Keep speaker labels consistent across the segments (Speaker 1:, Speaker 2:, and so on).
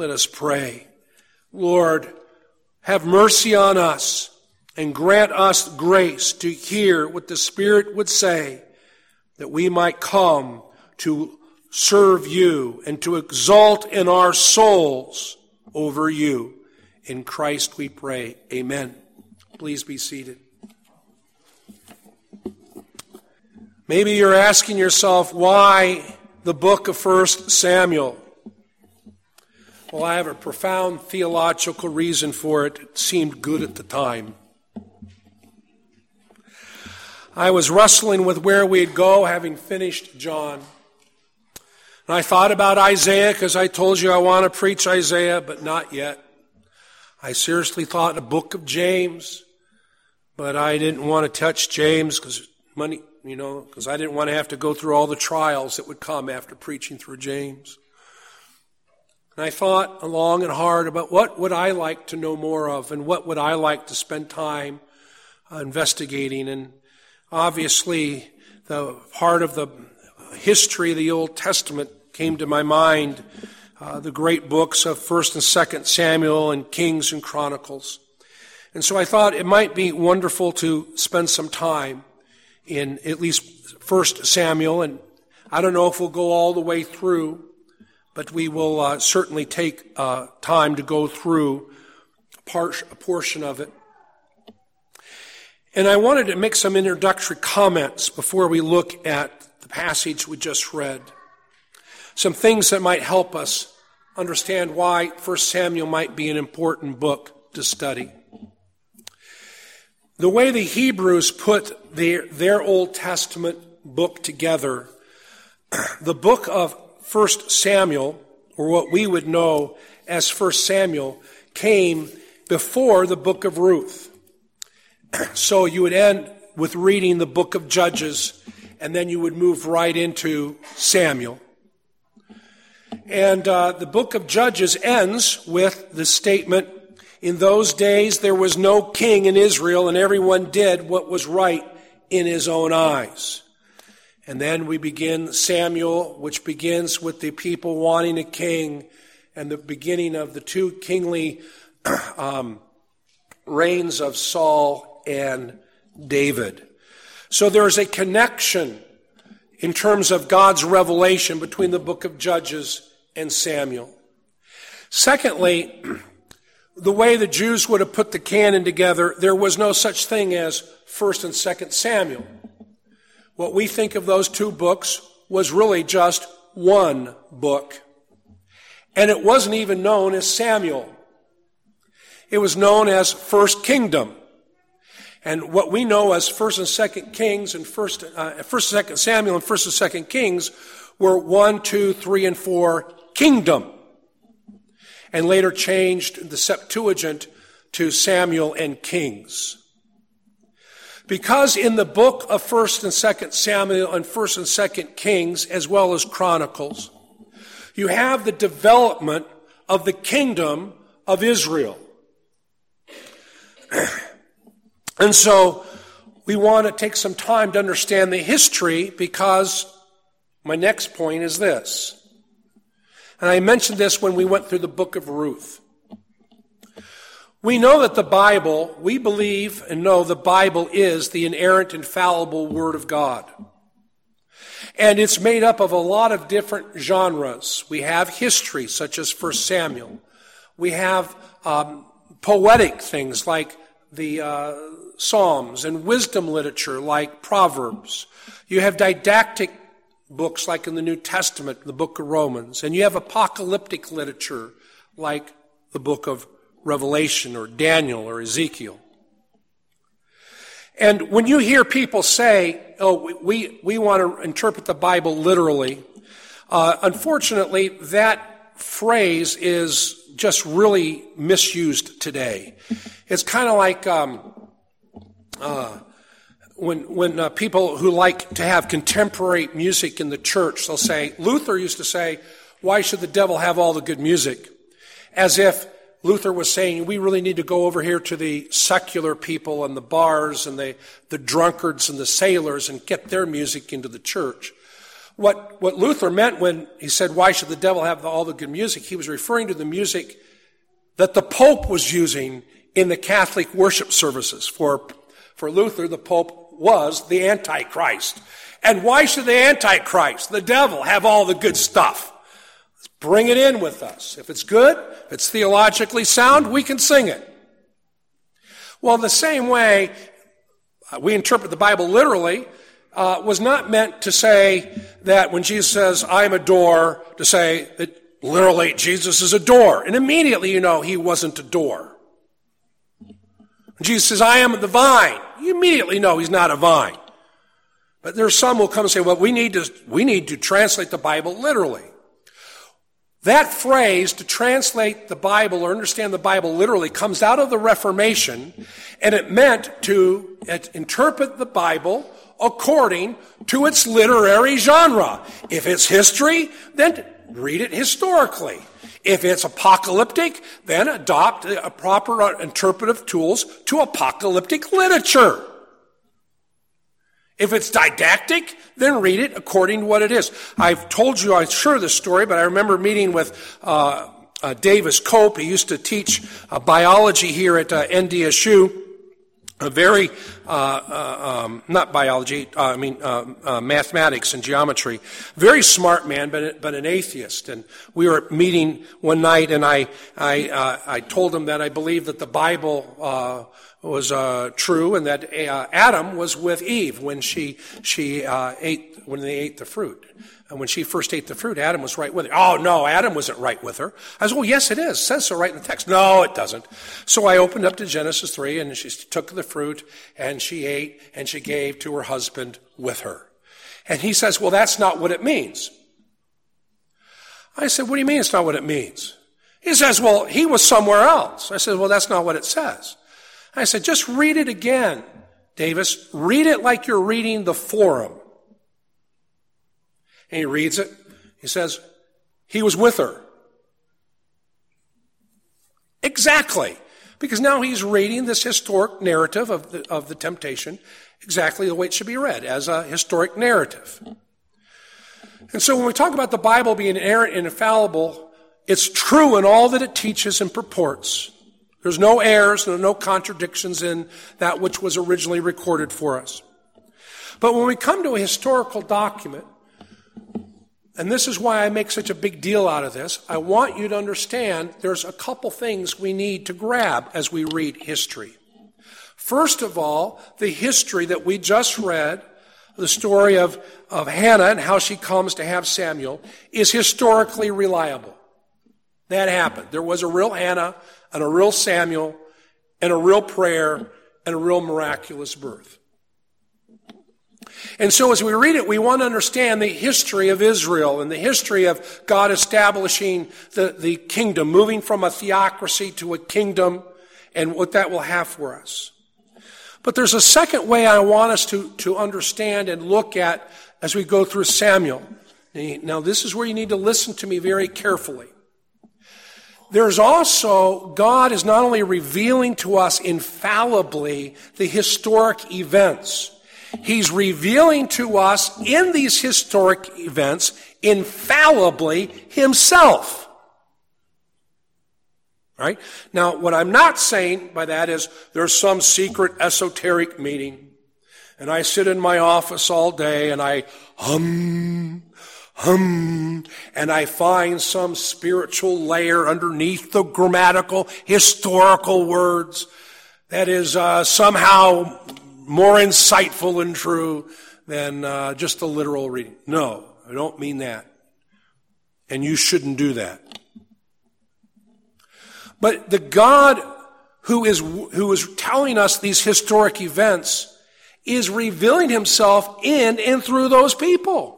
Speaker 1: Let us pray. Lord, have mercy on us and grant us grace to hear what the Spirit would say, that we might come to serve you and to exalt in our souls over you. In Christ we pray. Amen. Please be seated. Maybe you're asking yourself, why the book of 1 Samuel? Well, I have a profound theological reason for it. It seemed good at the time. I was wrestling with where we'd go, having finished John. And I thought about Isaiah, because I told you I want to preach Isaiah, but not yet. I seriously thought the book of James, but I didn't want to touch James because I didn't want to have to go through all the trials that would come after preaching through James. And I thought long and hard about what would I like to know more of and what would I like to spend time investigating. And obviously, the part of the history of the Old Testament came to my mind, the great books of 1st and 2nd Samuel and Kings and Chronicles. And so I thought it might be wonderful to spend some time in at least 1st Samuel. And I don't know if we'll go all the way through, but we will certainly take time to go through a portion of it. And I wanted to make some introductory comments before we look at the passage we just read. Some things that might help us understand why 1 Samuel might be an important book to study. The way the Hebrews put their Old Testament book together, the book of 1 Samuel, or what we would know as 1 Samuel, came before the book of Ruth. So you would end with reading the book of Judges, and then you would move right into Samuel. And the book of Judges ends with the statement, in those days there was no king in Israel, and everyone did what was right in his own eyes. And then we begin Samuel, which begins with the people wanting a king and the beginning of the two kingly reigns of Saul and David. So there's a connection in terms of God's revelation between the book of Judges and Samuel. Secondly, the way the Jews would have put the canon together, there was no such thing as 1st and 2nd Samuel. What we think of those two books was really just one book. And it wasn't even known as Samuel. It was known as First Kingdom. And what we know as 1st and 2nd Kings and 1st and 2nd Samuel and 1st and 2nd Kings were 1, 2, 3, and 4 Kingdom. And later changed the Septuagint to Samuel and Kings. Because in the book of 1st and 2nd Samuel and 1st and 2nd Kings, as well as Chronicles, you have the development of the kingdom of Israel. And so we want to take some time to understand the history, because my next point is this. And I mentioned this when we went through the book of Ruth. We know that the Bible, we believe and know the Bible is the inerrant, infallible Word of God. And it's made up of a lot of different genres. We have history, such as 1 Samuel. We have poetic things like the Psalms, and wisdom literature like Proverbs. You have didactic books like in the New Testament, the book of Romans. And you have apocalyptic literature like the book of Revelation or Daniel or Ezekiel. And when you hear people say, oh, we want to interpret the Bible literally, unfortunately, that phrase is just really misused today. It's kind of like when people who like to have contemporary music in the church, they'll say, Luther used to say, why should the devil have all the good music? As if Luther was saying, we really need to go over here to the secular people and the bars and the drunkards and the sailors and get their music into the church. what Luther meant when he said, why should the devil have all the good music? He was referring to the music that the Pope was using in the Catholic worship services. For Luther, the Pope was the Antichrist. And why should the Antichrist, the devil, have all the good stuff? Let's bring it in with us. If it's good, if it's theologically sound, we can sing it. Well, in the same way, we interpret the Bible literally, was not meant to say that when Jesus says, I am a door, to say that literally Jesus is a door. And immediately you know he wasn't a door. When Jesus says, I am the vine, you immediately know he's not a vine. But there's some who will come and say, well, we need to translate the Bible literally. That phrase, to translate the Bible or understand the Bible literally, comes out of the Reformation, and it meant to interpret the Bible according to its literary genre. If it's history, then read it historically. If it's apocalyptic, then adopt proper interpretive tools to apocalyptic literature. If it's didactic, then read it according to what it is. I've told you, I'm sure, this story, but I remember meeting with Davis Cope. He used to teach biology here at NDSU. A very, not biology, mathematics and geometry. Very smart man, but an atheist. And we were meeting one night, and I told him that I believed that the Bible was true, and that Adam was with Eve when when they ate the fruit. And when she first ate the fruit, Adam was right with her. Oh, no, Adam wasn't right with her. I said, well, yes, it is. It says so right in the text. No, it doesn't. So I opened up to Genesis 3, and she took the fruit, and she ate, and she gave to her husband with her. And he says, well, that's not what it means. I said, what do you mean it's not what it means? He says, well, he was somewhere else. I said, well, that's not what it says. I said, just read it again, Davis. Read it like you're reading the Forum. And he reads it. He says, he was with her. Exactly. Because now he's reading this historic narrative of the temptation exactly the way it should be read, as a historic narrative. And so when we talk about the Bible being inerrant and infallible, it's true in all that it teaches and purports. There's no errors, there are no contradictions in that which was originally recorded for us. But when we come to a historical document, and this is why I make such a big deal out of this, I want you to understand there's a couple things we need to grab as we read history. First of all, the history that we just read, the story of Hannah and how she comes to have Samuel, is historically reliable. That happened. There was a real Hannah and a real Samuel and a real prayer and a real miraculous birth. And so as we read it, we want to understand the history of Israel and the history of God establishing the kingdom, moving from a theocracy to a kingdom, and what that will have for us. But there's a second way I want us to understand and look at as we go through Samuel. Now, this is where you need to listen to me very carefully. There's also, God is not only revealing to us infallibly the historic events, He's revealing to us in these historic events infallibly Himself. Right? Now, what I'm not saying by that is there's some secret esoteric meeting, and I sit in my office all day and I hum, and I find some spiritual layer underneath the grammatical, historical words that is somehow more insightful and true than just the literal reading. No, I don't mean that. And you shouldn't do that. But the God who is telling us these historic events is revealing Himself in and through those people.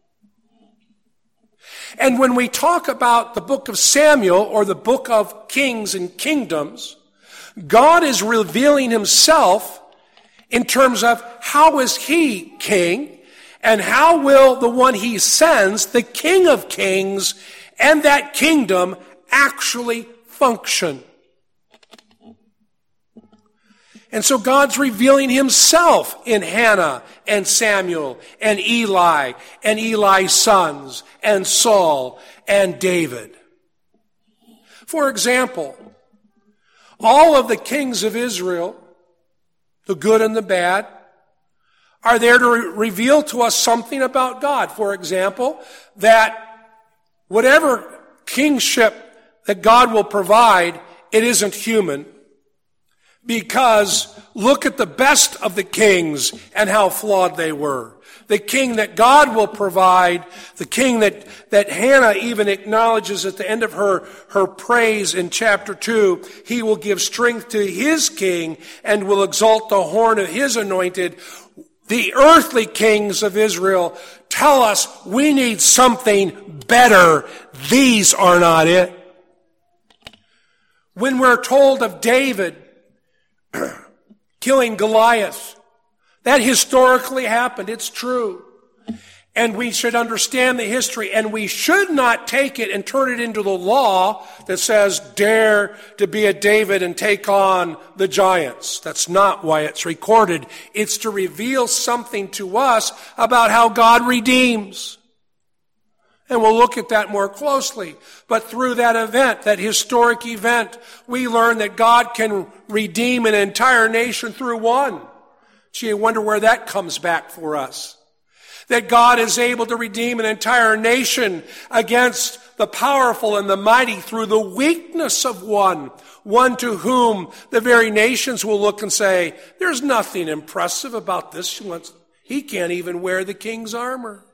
Speaker 1: And when we talk about the book of Samuel or the book of Kings and Kingdoms, God is revealing Himself in terms of how is He king, and how will the one He sends, the King of Kings, and that kingdom actually function. And so God's revealing himself in Hannah and Samuel and Eli's sons and Saul and David. For example, all of the kings of Israel, the good and the bad, are there to reveal to us something about God. For example, that whatever kingship that God will provide, it isn't human. Because look at the best of the kings and how flawed they were. The king that God will provide, the king that Hannah even acknowledges at the end of her praise in chapter 2, he will give strength to his king and will exalt the horn of his anointed. The earthly kings of Israel tell us we need something better. These are not it. When we're told of David killing Goliath, that historically happened. It's true. And we should understand the history, and we should not take it and turn it into the law that says, dare to be a David and take on the giants. That's not why it's recorded. It's to reveal something to us about how God redeems. And we'll look at that more closely. But through that event, that historic event, we learn that God can redeem an entire nation through one. Gee, I wonder where that comes back for us. That God is able to redeem an entire nation against the powerful and the mighty through the weakness of one to whom the very nations will look and say, there's nothing impressive about this. He can't even wear the king's armor.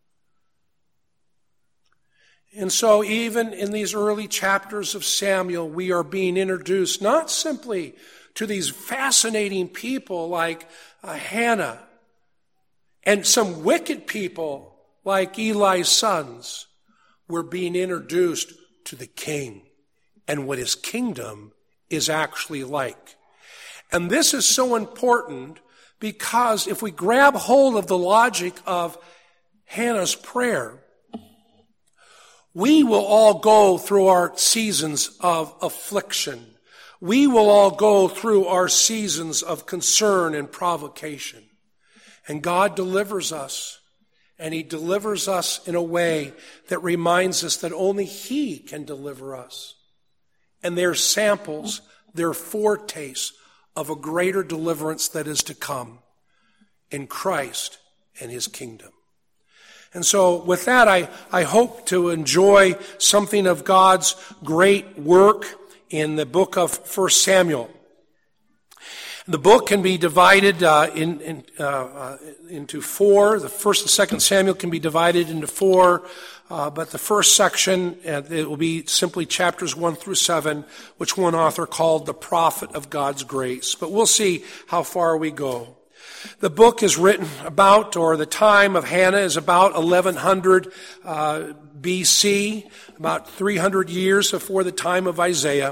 Speaker 1: And so even in these early chapters of Samuel, we are being introduced not simply to these fascinating people like Hannah and some wicked people like Eli's sons. We're being introduced to the king and what his kingdom is actually like. And this is so important because if we grab hold of the logic of Hannah's prayer, we will all go through our seasons of affliction. We will all go through our seasons of concern and provocation. And God delivers us. And he delivers us in a way that reminds us that only he can deliver us. And they're samples, they're foretastes of a greater deliverance that is to come in Christ and his kingdom. And so with that, I hope to enjoy something of God's great work in the book of 1 Samuel. The book can be divided into four. The first and second Samuel can be divided into four, but the first section, it will be simply chapters 1 through 7, which one author called the prophet of God's grace. But we'll see how far we go. The book is written about, or the time of Hannah is about 1100 BC, about 300 years before the time of Isaiah.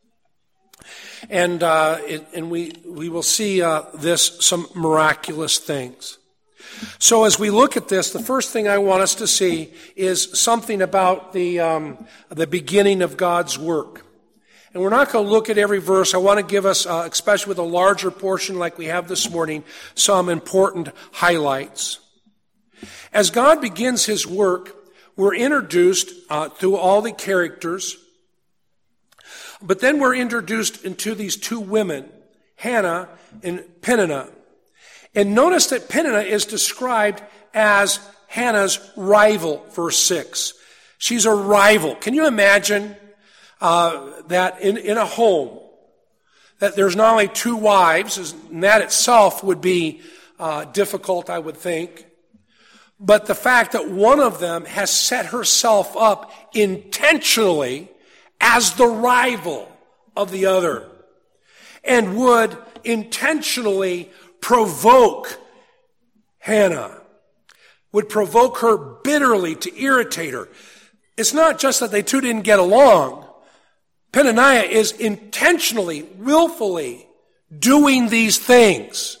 Speaker 1: And we will see some miraculous things. So as we look at this, the first thing I want us to see is something about the beginning of God's work. And we're not going to look at every verse. I want to give us, especially with a larger portion like we have this morning, some important highlights. As God begins his work, we're introduced to all the characters, but then we're introduced into these two women, Hannah and Peninnah. And notice that Peninnah is described as Hannah's rival, verse 6. She's a rival. Can you imagine that in a home, that there's not only two wives, and that itself would be difficult, I would think, but the fact that one of them has set herself up intentionally as the rival of the other and would intentionally provoke Hannah, would provoke her bitterly to irritate her. It's not just that they two didn't get along. Peninnah is intentionally, willfully doing these things.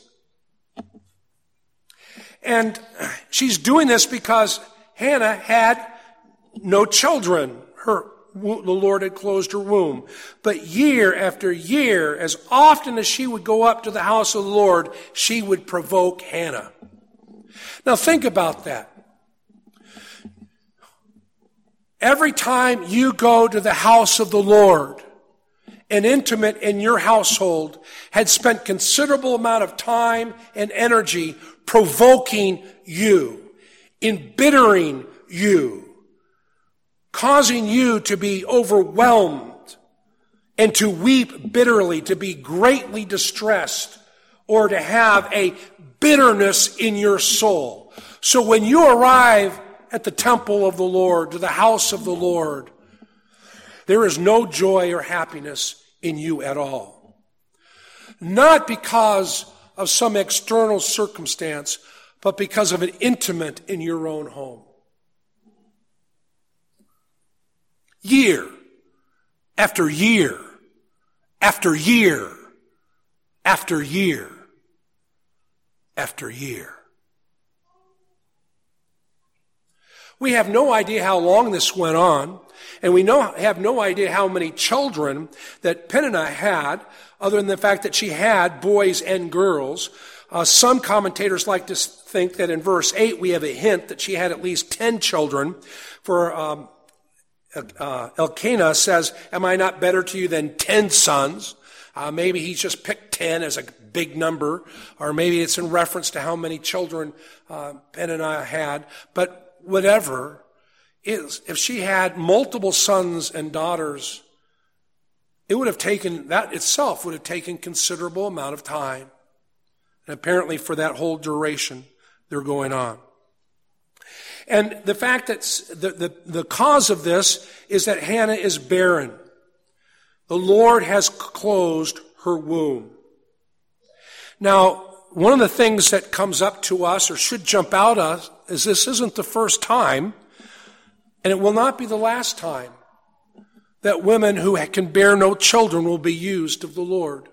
Speaker 1: And she's doing this because Hannah had no children. Lord had closed her womb. But year after year, as often as she would go up to the house of the Lord, she would provoke Hannah. Now think about that. Every time you go to the house of the Lord, an intimate in your household had spent considerable amount of time and energy provoking you, embittering you, causing you to be overwhelmed and to weep bitterly, to be greatly distressed, or to have a bitterness in your soul. So when you arrive at the temple of the Lord, to the house of the Lord, there is no joy or happiness in you at all. Not because of some external circumstance, but because of an intimate in your own home. Year after year after year after year after year. We have no idea how long this went on, and we have no idea how many children that Peninnah had, other than the fact that she had boys and girls. Some commentators like to think that in verse 8 we have a hint that she had at least 10 children. For Elkanah says, "Am I not better to you than 10 sons?" Maybe he's just picked 10 as a big number, or maybe it's in reference to how many children Peninnah had. But whatever is, if she had multiple sons and daughters, that itself would have taken considerable amount of time. And apparently for that whole duration they're going on. And the fact that the cause of this is that Hannah is barren. The Lord has closed her womb. Now, one of the things that comes up to us, or should jump out at us, is this isn't the first time, and it will not be the last time, that women who can bear no children will be used of the Lord.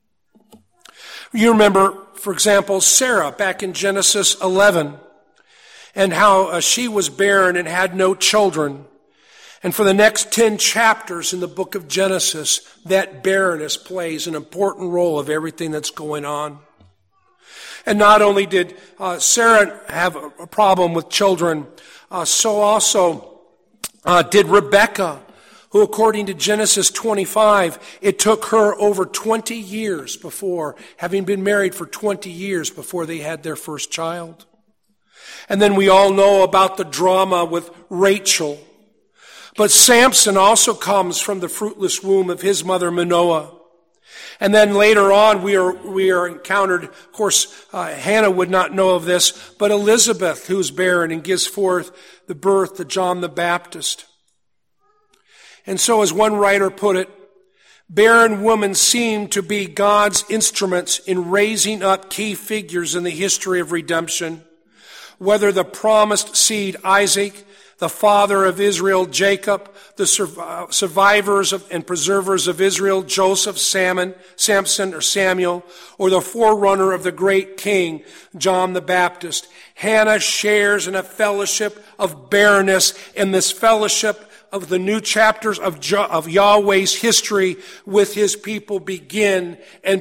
Speaker 1: You remember, for example, Sarah back in Genesis 11, and how she was barren and had no children. And for the next 10 chapters in the book of Genesis, that barrenness plays an important role of everything that's going on. And not only did Sarah have a problem with children, so also did Rebekah, who according to Genesis 25, it took her over 20 years before, having been married for 20 years before they had their first child. And then we all know about the drama with Rachel. But Samson also comes from the fruitless womb of his mother Manoah. And then later on we are encountered, of course, Hannah would not know of this, but Elizabeth, who's barren and gives forth the birth to John the Baptist. And so as one writer put it, barren women seem to be God's instruments in raising up key figures in the history of redemption. Whether the promised seed Isaac, the father of Israel, Jacob, the survivors and preservers of Israel, Joseph, Samson, or Samuel, or the forerunner of the great king, John the Baptist. Hannah shares in a fellowship of barrenness in this fellowship of the new chapters of Yahweh's history with his people begins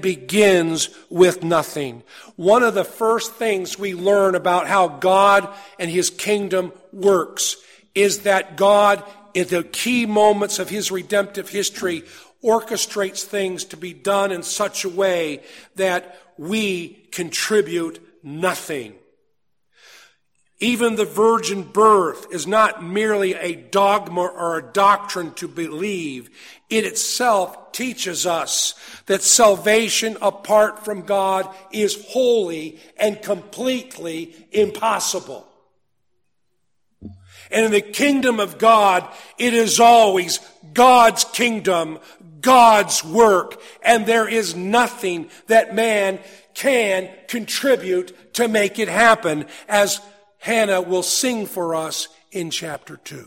Speaker 1: with nothing. One of the first things we learn about how God and his kingdom works is that God, in the key moments of his redemptive history, orchestrates things to be done in such a way that we contribute nothing. Even the virgin birth is not merely a dogma or a doctrine to believe. It itself teaches us that salvation apart from God is wholly and completely impossible. And in the kingdom of God, it is always God's kingdom, God's work, and there is nothing that man can contribute to make it happen, as Hannah will sing for us in chapter 2.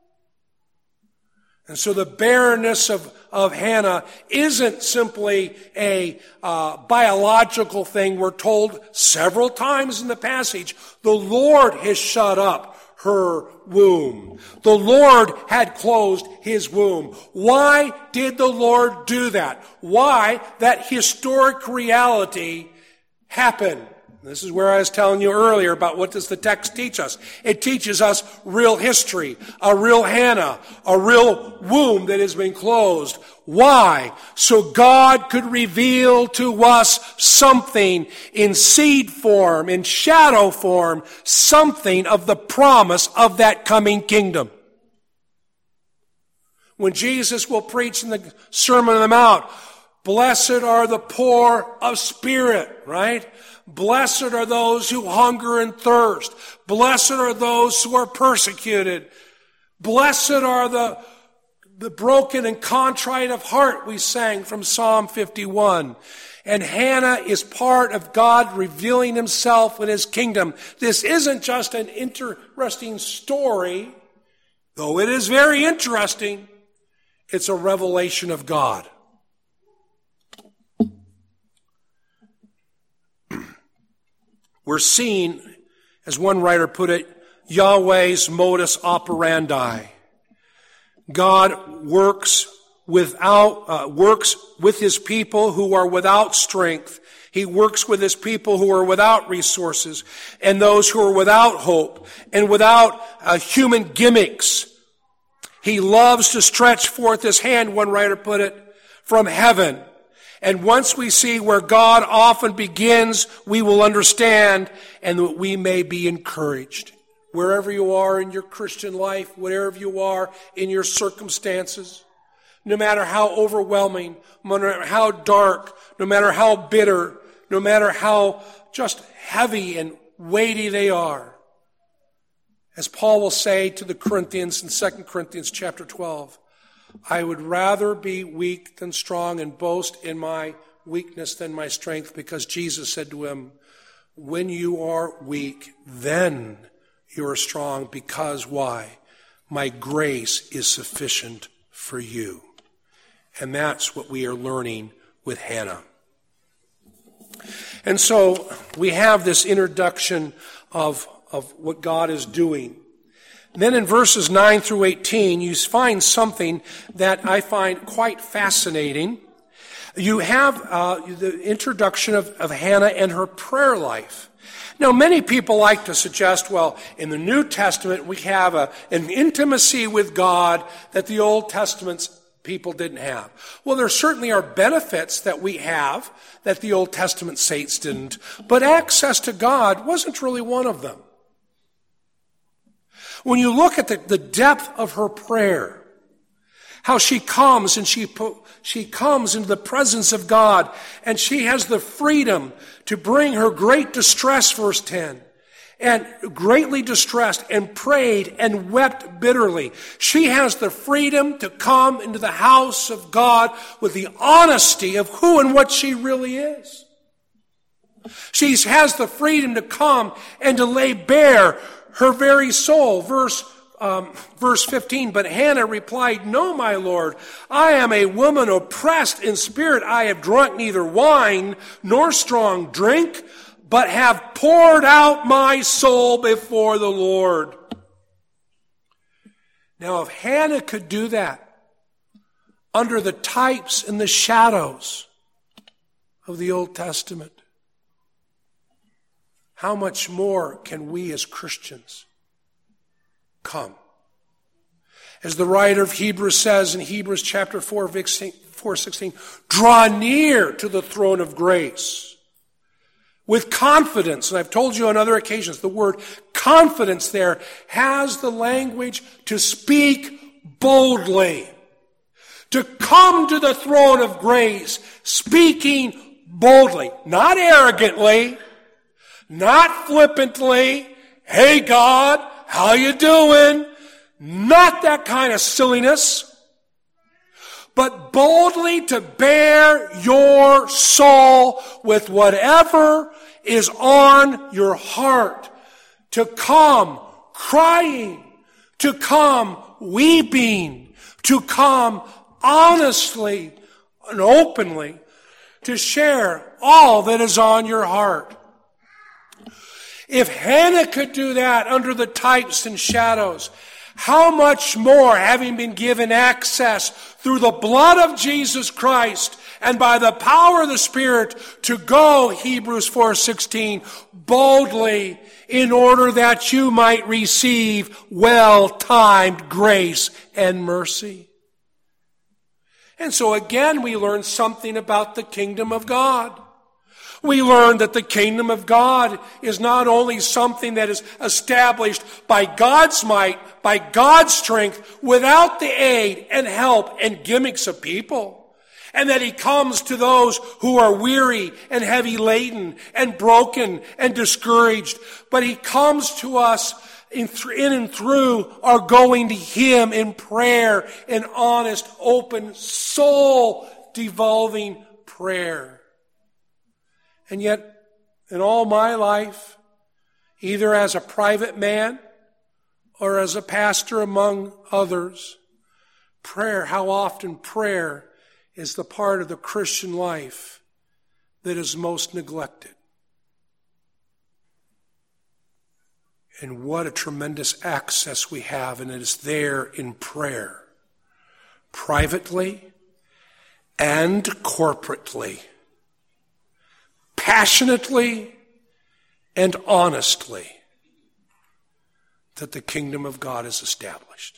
Speaker 1: And so the barrenness of Hannah isn't simply a biological thing. We're told several times in the passage, the Lord has shut up her womb. The Lord had closed his womb. Why did the Lord do that? Why that historic reality happened? This is where I was telling you earlier about what does the text teach us. It teaches us real history, a real Hannah, a real womb that has been closed. Why? So God could reveal to us something in seed form, in shadow form, something of the promise of that coming kingdom. When Jesus will preach in the Sermon on the Mount, blessed are the poor of spirit, right? Blessed are those who hunger and thirst. Blessed are those who are persecuted. Blessed are the broken and contrite of heart, we sang from Psalm 51. And Hannah is part of God revealing himself in his kingdom. This isn't just an interesting story, though it is very interesting. It's a revelation of God. We're seeing, as one writer put it, Yahweh's modus operandi. God works with his people who are without strength. He works with his people who are without resources and those who are without hope and without human gimmicks. He loves to stretch forth his hand, one writer put it, from heaven. And once we see where God often begins, we will understand and that we may be encouraged. Wherever you are in your Christian life, wherever you are in your circumstances, no matter how overwhelming, no matter how dark, no matter how bitter, no matter how just heavy and weighty they are. As Paul will say to the Corinthians in 2 Corinthians chapter 12, I would rather be weak than strong and boast in my weakness than my strength, because Jesus said to him, when you are weak, then you are strong, because why? My grace is sufficient for you. And that's what we are learning with Hannah. And so we have this introduction of what God is doing. Then in verses 9 through 18, you find something that I find quite fascinating. You have the introduction of Hannah and her prayer life. Now, many people like to suggest, well, in the New Testament, we have an intimacy with God that the Old Testament's people didn't have. Well, there certainly are benefits that we have that the Old Testament saints didn't, but access to God wasn't really one of them. When you look at the depth of her prayer, how she comes and she comes into the presence of God, and she has the freedom to bring her great distress, verse 10, and greatly distressed and prayed and wept bitterly. She has the freedom to come into the house of God with the honesty of who and what she really is. She has the freedom to come and to lay bare her very soul. Verse 15, but Hannah replied, no, my Lord, I am a woman oppressed in spirit. I have drunk neither wine nor strong drink, but have poured out my soul before the Lord. Now, if Hannah could do that under the types and the shadows of the Old Testament, how much more can we as Christians come? As the writer of Hebrews says in Hebrews chapter 4:16, draw near to the throne of grace with confidence. And I've told you on other occasions, the word confidence there has the language to speak boldly. To come to the throne of grace, speaking boldly, not arrogantly, not flippantly, hey God, how you doing? Not that kind of silliness, but boldly to bear your soul with whatever is on your heart, to come crying, to come weeping, to come honestly and openly, to share all that is on your heart. If Hannah could do that under the types and shadows, how much more, having been given access through the blood of Jesus Christ and by the power of the Spirit to go, Hebrews 4:16, boldly in order that you might receive well-timed grace and mercy. And so again, we learn something about the kingdom of God. We learn that the kingdom of God is not only something that is established by God's might, by God's strength, without the aid and help and gimmicks of people, and that he comes to those who are weary and heavy laden and broken and discouraged, but he comes to us in and through our going to him in prayer, in honest, open, soul-devolving prayer. And yet, in all my life, either as a private man or as a pastor among others, prayer, how often prayer is the part of the Christian life that is most neglected. And what a tremendous access we have, and it is there in prayer, privately and corporately, passionately and honestly, that the kingdom of God is established.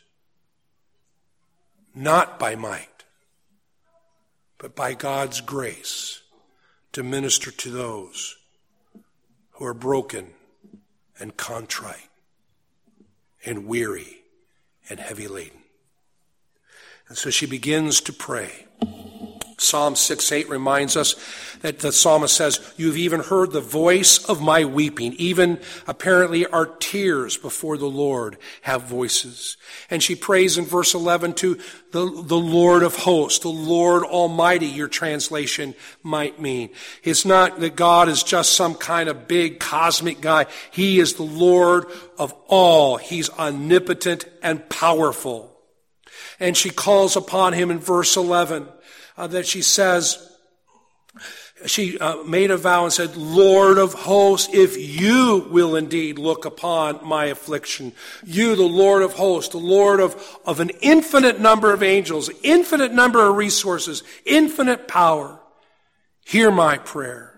Speaker 1: Not by might, but by God's grace to minister to those who are broken and contrite and weary and heavy laden. And so she begins to pray. Psalm 6:8 reminds us that the psalmist says, "You've even heard the voice of my weeping." Even apparently our tears before the Lord have voices. And she prays in verse 11 to the Lord of hosts, the Lord Almighty, your translation might mean. It's not that God is just some kind of big cosmic guy. He is the Lord of all. He's omnipotent and powerful. And she calls upon him in verse 11. That she says, she made a vow and said, "Lord of hosts, if you will indeed look upon my affliction, you, the Lord of hosts, the Lord of an infinite number of angels, infinite number of resources, infinite power, hear my prayer."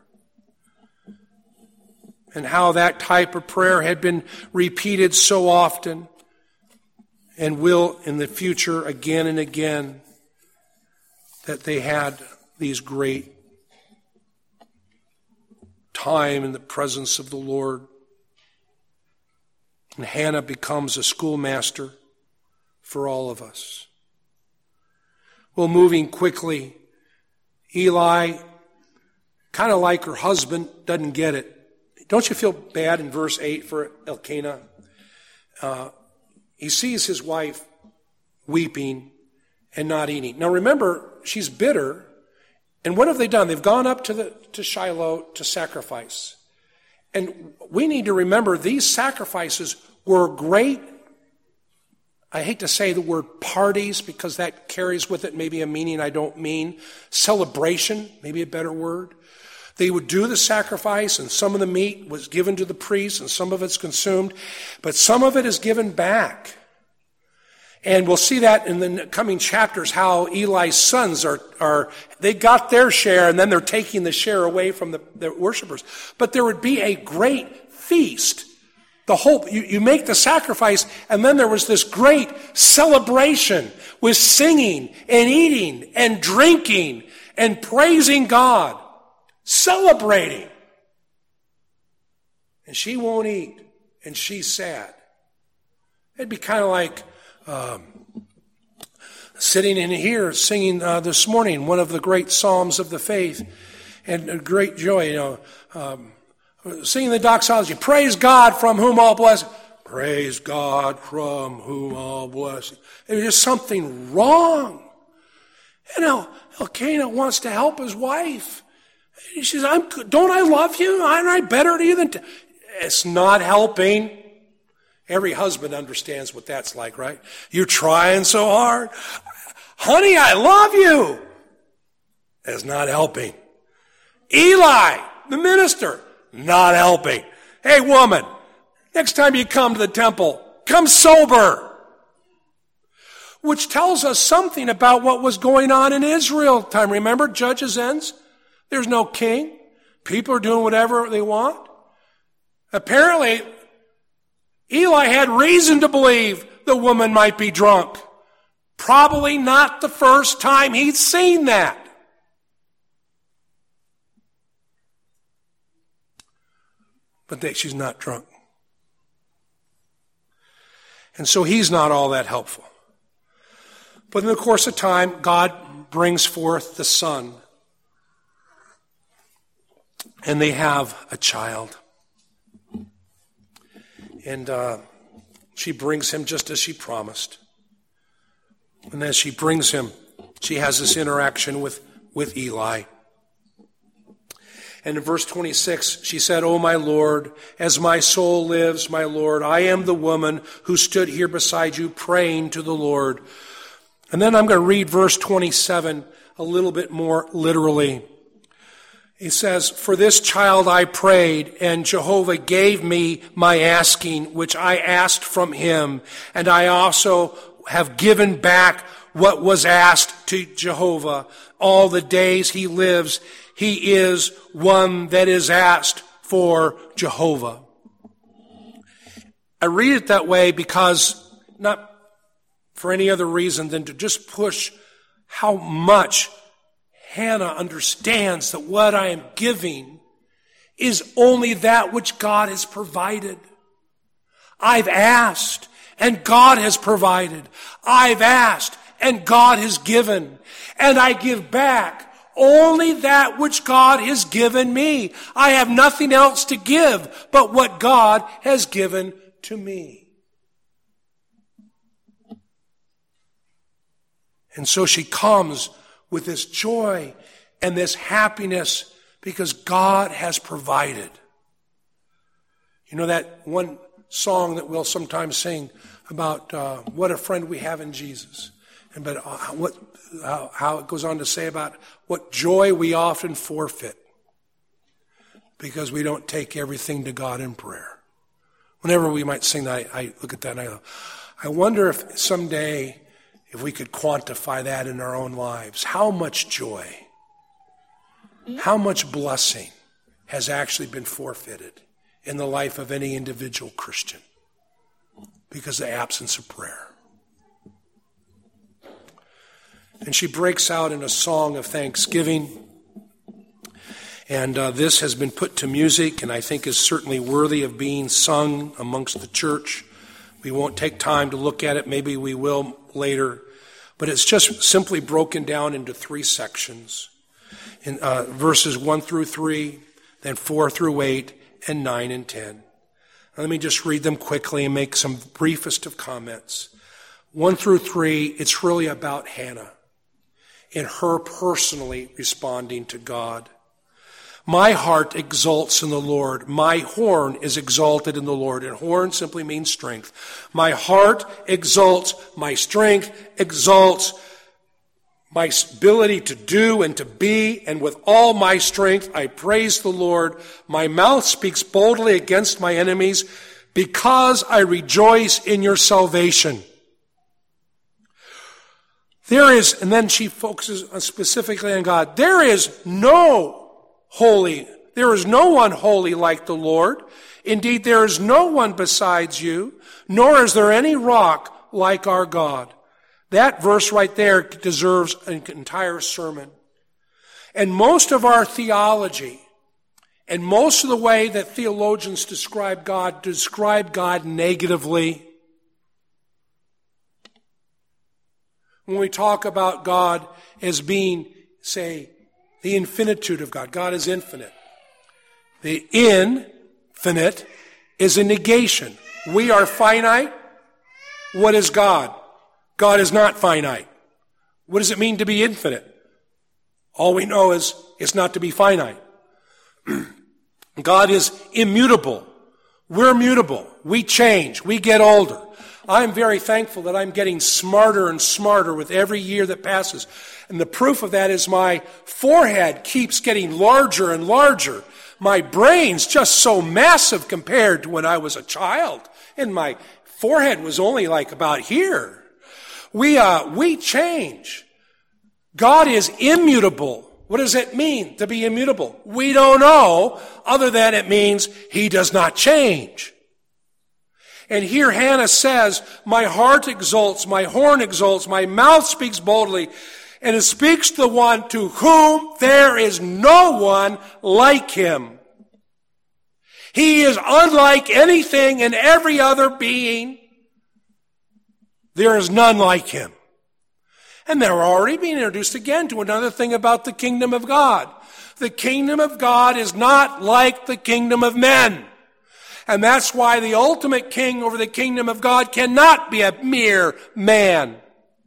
Speaker 1: And how that type of prayer had been repeated so often and will in the future again and again, that they had these great time in the presence of the Lord. And Hannah becomes a schoolmaster for all of us. Well, moving quickly, Eli, kind of like her husband, doesn't get it. Don't you feel bad in verse 8 for Elkanah? He sees his wife weeping and not eating. Now remember, she's bitter. And what have they done? They've gone up to Shiloh to sacrifice. And we need to remember these sacrifices were great. I hate to say the word parties because that carries with it maybe a meaning I don't mean. Celebration, maybe a better word. They would do the sacrifice, and some of the meat was given to the priest, and some of it's consumed, but some of it is given back. And we'll see that in the coming chapters, how Eli's sons they got their share, and then they're taking the share away from the worshipers. But there would be a great feast. The whole, you make the sacrifice, and then there was this great celebration with singing and eating and drinking and praising God, celebrating. And she won't eat, and she's sad. It'd be kind of like sitting in here singing this morning one of the great psalms of the faith, and great joy, singing the doxology. Praise God from whom all blessing. Praise God from whom all blessing. There's just something wrong. Elkanah wants to help his wife. He says, don't I love you? Aren't I better to you than It's not helping. Every husband understands what that's like, right? You're trying so hard. Honey, I love you. That's not helping. Eli, the minister, not helping. Hey, woman, next time you come to the temple, come sober. Which tells us something about what was going on in Israel time. Remember, Judges ends? There's no king. People are doing whatever they want. Apparently, Eli had reason to believe the woman might be drunk. Probably not the first time he'd seen that. But she's not drunk. And so he's not all that helpful. But in the course of time, God brings forth the son. And they have a child. And she brings him just as she promised. And as she brings him, she has this interaction with Eli. And in verse 26, she said, "O my Lord, as my soul lives, my Lord, I am the woman who stood here beside you praying to the Lord." And then I'm going to read verse 27 a little bit more literally. He says, "For this child I prayed, and Jehovah gave me my asking, which I asked from him, and I also have given back what was asked to Jehovah. All the days he lives, he is one that is asked for Jehovah." I read it that way because, not for any other reason than to just push how much Hannah understands that what I am giving is only that which God has provided. I've asked, and God has provided. I've asked, and God has given. And I give back only that which God has given me. I have nothing else to give but what God has given to me. And so she comes with this joy and this happiness because God has provided. You know that one song that we'll sometimes sing about what a friend we have in Jesus. And but how it goes on to say about what joy we often forfeit because we don't take everything to God in prayer. Whenever we might sing that, I look at that and I go, I wonder if someday if we could quantify that in our own lives, how much joy, how much blessing has actually been forfeited in the life of any individual Christian because of the absence of prayer. And she breaks out in a song of thanksgiving. And this has been put to music and I think is certainly worthy of being sung amongst the church. We won't take time to look at it. Maybe we will later. But it's just simply broken down into three sections. In verses 1 through 3, then 4 through 8, and 9 and 10. Now, let me just read them quickly and make some briefest of comments. 1 through 3, it's really about Hannah and her personally responding to God. My heart exults in the Lord. My horn is exalted in the Lord. And horn simply means strength. My heart exults. My strength exalts. My ability to do and to be. And with all my strength, I praise the Lord. My mouth speaks boldly against my enemies because I rejoice in your salvation. There is, and then she focuses specifically on God. There is no one holy like the Lord. Indeed, there is no one besides you, nor is there any rock like our God. That verse right there deserves an entire sermon. And most of our theology, and most of the way that theologians describe God negatively. When we talk about God as being, say, the infinitude of God. God is infinite. The infinite is a negation. We are finite. What is God? God is not finite. What does it mean to be infinite? All we know is it's not to be finite. God is immutable. We're mutable. We change. We get older. I'm very thankful that I'm getting smarter and smarter with every year that passes. And the proof of that is my forehead keeps getting larger and larger. my brain's just so massive compared to when I was a child. And my forehead was only like about here. We change. God is immutable. What does it mean to be immutable? We don't know, other than it means he does not change. And here Hannah says, my heart exults, my horn exults, my mouth speaks boldly, and it speaks to the one to whom there is no one like him. He is unlike anything and every other being. There is none like him. And they're already being introduced again to another thing about the kingdom of God. The kingdom of God is not like the kingdom of men. And that's why the ultimate king over the kingdom of God cannot be a mere man.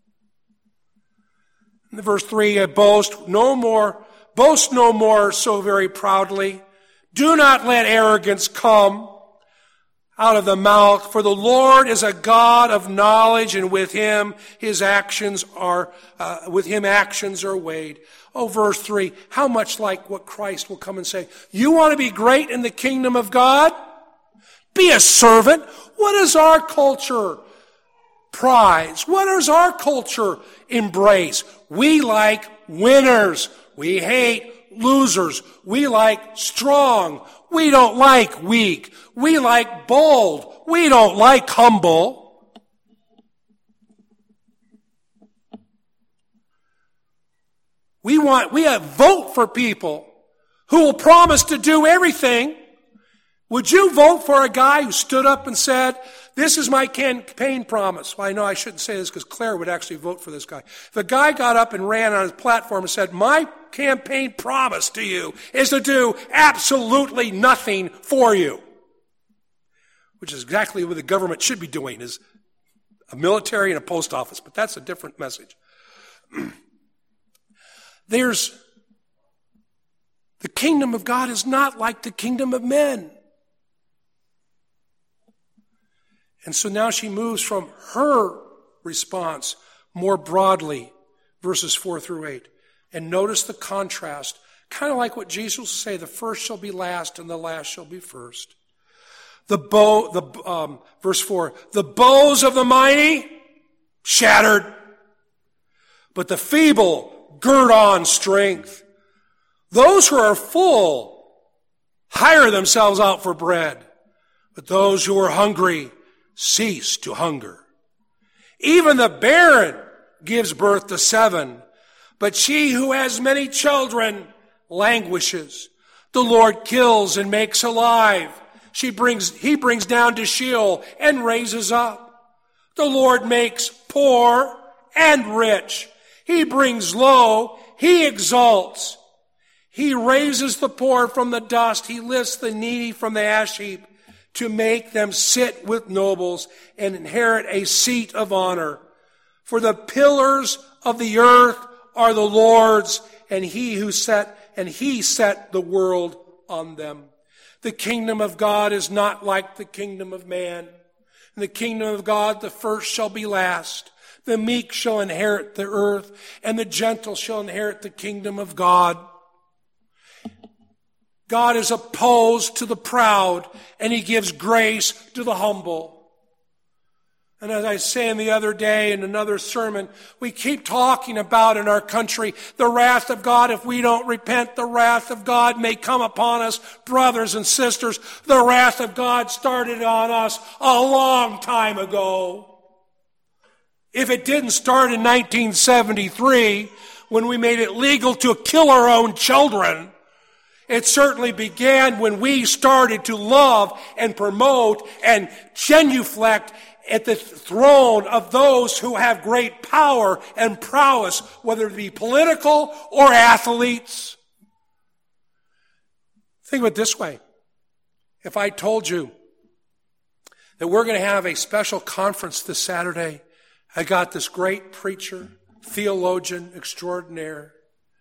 Speaker 1: In verse 3, boast no more so very proudly. Do not let arrogance come out of the mouth, for the Lord is a God of knowledge, and with him actions are weighed. Oh, verse 3, how much like what Christ will come and say, you want to be great in the kingdom of God? Be a servant. What does our culture prize? What does our culture embrace? We like winners. We hate losers. We like strong. We don't like weak. We like bold. We don't like humble. We vote for people who will promise to do everything. Would you vote for a guy who stood up and said, this is my campaign promise? Well, I know I shouldn't say this because Claire would actually vote for this guy. The guy got up and ran on his platform and said, my campaign promise to you is to do absolutely nothing for you. Which is exactly what the government should be doing, is a military and a post office. But that's a different message. The kingdom of God is not like the kingdom of men. And so now she moves from her response more broadly, verses 4 through 8. And notice the contrast, kind of like what Jesus will say, the first shall be last and the last shall be first. Verse 4, the bows of the mighty shattered, but the feeble gird on strength. Those who are full hire themselves out for bread, but those who are hungry cease to hunger. Even the barren gives birth to 7, but she who has many children languishes. The Lord kills and makes alive. He brings down to Sheol and raises up. The Lord makes poor and rich. He brings low. He exalts. He raises the poor from the dust. He lifts the needy from the ash heap, to make them sit with nobles and inherit a seat of honor. For the pillars of the earth are the Lord's, and he set the world on them. The kingdom of God is not like the kingdom of man. In the kingdom of God, the first shall be last. The meek shall inherit the earth, and the gentle shall inherit the kingdom of God. God is opposed to the proud, and he gives grace to the humble. And as I was saying the other day in another sermon, we keep talking about in our country the wrath of God. If we don't repent, the wrath of God may come upon us. Brothers and sisters, the wrath of God started on us a long time ago. If it didn't start in 1973, when we made it legal to kill our own children, it certainly began when we started to love and promote and genuflect at the throne of those who have great power and prowess, whether it be political or athletes. Think of it this way. If I told you that we're going to have a special conference this Saturday, I got this great preacher, theologian extraordinaire,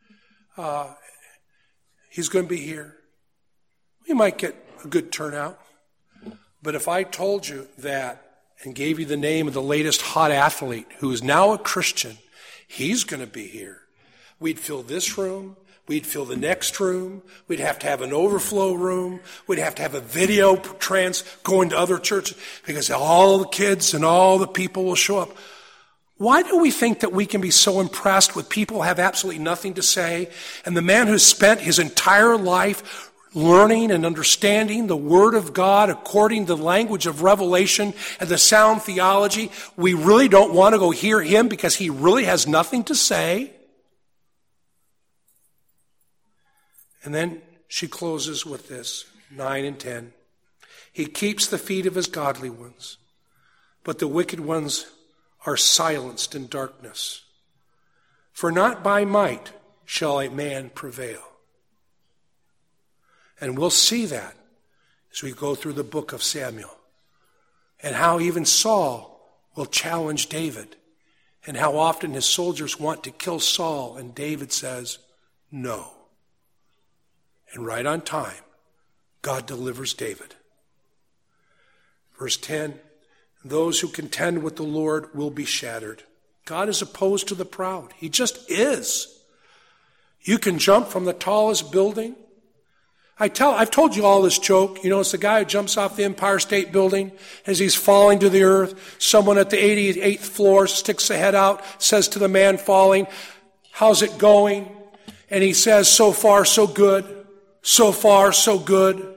Speaker 1: he's going to be here. We might get a good turnout. But if I told you that and gave you the name of the latest hot athlete who is now a Christian, he's going to be here. We'd fill this room. We'd fill the next room. We'd have to have an overflow room. We'd have to have a video going to other churches because all the kids and all the people will show up. Why do we think that we can be so impressed with people who have absolutely nothing to say? And the man who spent his entire life learning and understanding the Word of God according to the language of revelation and the sound theology, we really don't want to go hear him because he really has nothing to say? And then she closes with this, 9 and 10. He keeps the feet of his godly ones, but the wicked ones are silenced in darkness. For not by might shall a man prevail. And we'll see that as we go through the book of Samuel, and how even Saul will challenge David, and how often his soldiers want to kill Saul, and David says, no. And right on time, God delivers David. Verse 10, those who contend with the Lord will be shattered. God is opposed to the proud. He just is. You can jump from the tallest building. I've told you all this joke. You know, it's the guy who jumps off the Empire State Building as he's falling to the earth. Someone at the 88th floor sticks a head out, says to the man falling, how's it going? And he says, so far, so good. So far, so good.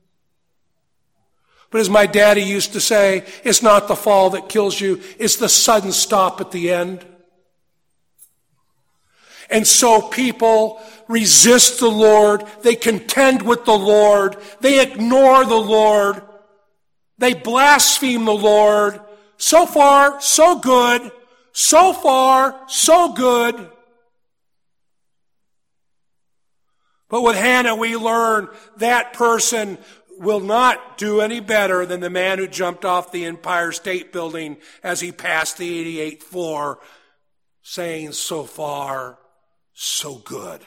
Speaker 1: But as my daddy used to say, it's not the fall that kills you, it's the sudden stop at the end. And so people resist the Lord, they contend with the Lord, they ignore the Lord, they blaspheme the Lord. So far, so good. So far, so good. But with Hannah, we learn that person will not do any better than the man who jumped off the Empire State Building as he passed the 88th floor, saying, so far, so good.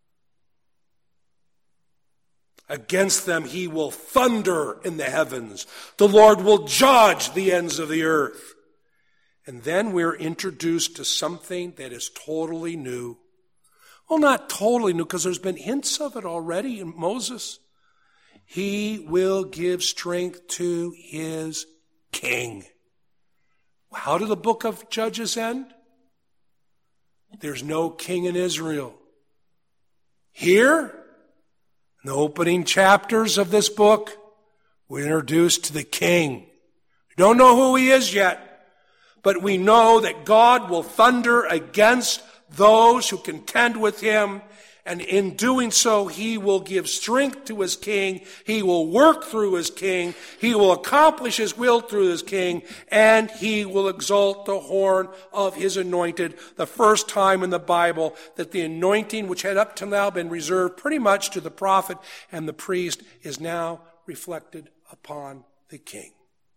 Speaker 1: Against them he will thunder in the heavens. The Lord will judge the ends of the earth. And then we're introduced to something that is totally new. Well, not totally new, because there's been hints of it already in Moses. He will give strength to his king. How did the book of Judges end? There's no king in Israel. Here, in the opening chapters of this book, we're introduced to the king. We don't know who he is yet, but we know that God will thunder against those who contend with him, and in doing so, he will give strength to his king, he will work through his king, he will accomplish his will through his king, and he will exalt the horn of his anointed. The first time in the Bible that the anointing, which had up till now been reserved pretty much to the prophet and the priest, is now reflected upon the king.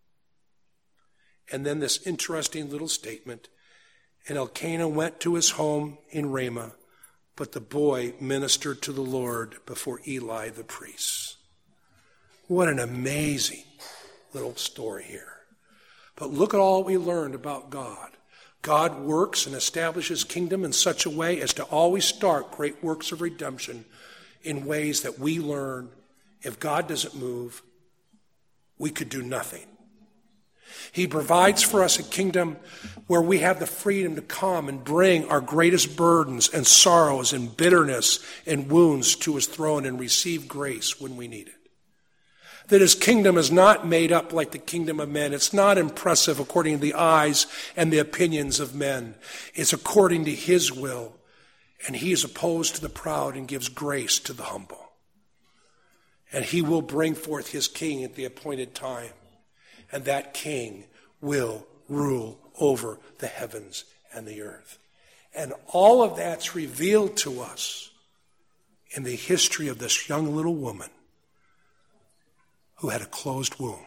Speaker 1: And then this interesting little statement, and Elkanah went to his home in Ramah, but the boy ministered to the Lord before Eli the priest. What an amazing little story here. But look at all we learned about God. God works and establishes kingdom in such a way as to always start great works of redemption in ways that we learn if God doesn't move, we could do nothing. He provides for us a kingdom where we have the freedom to come and bring our greatest burdens and sorrows and bitterness and wounds to his throne and receive grace when we need it. That his kingdom is not made up like the kingdom of men. It's not impressive according to the eyes and the opinions of men. It's according to his will. And he is opposed to the proud and gives grace to the humble. And he will bring forth his king at the appointed time. And that king will rule over the heavens and the earth. And all of that's revealed to us in the history of this young little woman who had a closed womb.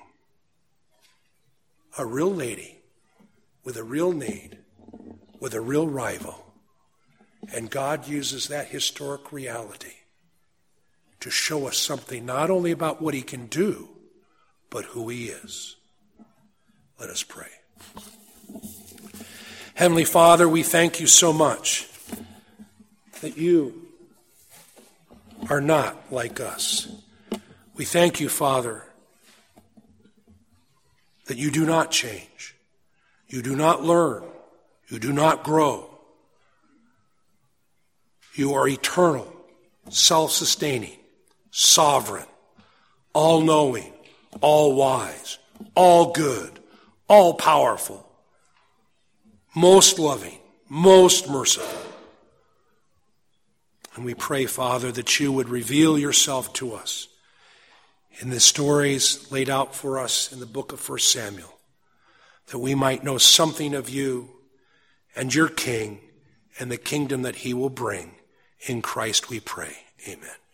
Speaker 1: A real lady with a real need, with a real rival. And God uses that historic reality to show us something not only about what he can do, but who he is. Let us pray. Heavenly Father, we thank you so much that you are not like us. We thank you, Father, that you do not change. You do not learn. You do not grow. You are eternal, self-sustaining, sovereign, all-knowing, all-wise, all-good, all-powerful, most loving, most merciful. And we pray, Father, that you would reveal yourself to us in the stories laid out for us in the book of 1 Samuel, that we might know something of you and your King and the kingdom that he will bring. In Christ we pray. Amen.